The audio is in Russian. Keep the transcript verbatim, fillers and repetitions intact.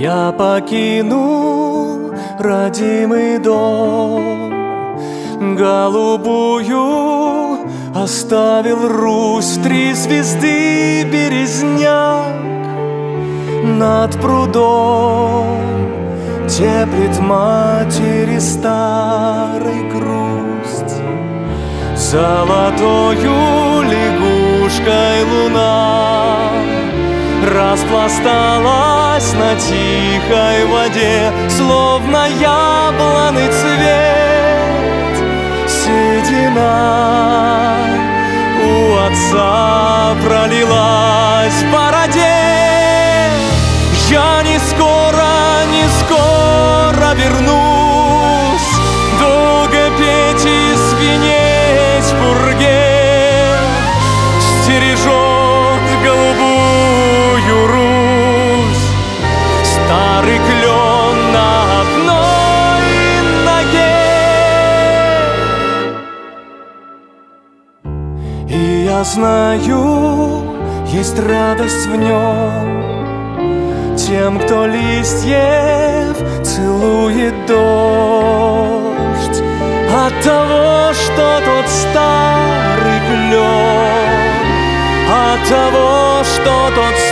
Я покинул родимый дом, голубую оставил Русь. Три звезды березняк над прудом теплит матери старый грусть. Золотою лягушкой луна распласталась на тихой воде, словно яблоный цвет. Седина у отца пролилась в бороде. Я не скоро, не скоро вернусь, долго петь и звенеть в пурге. Стережет голубую Русь старый клен на одной ноге. И я знаю, есть радость в нем тем, кто листьев целует дождь, от того, что тот старый клен, от того, что тот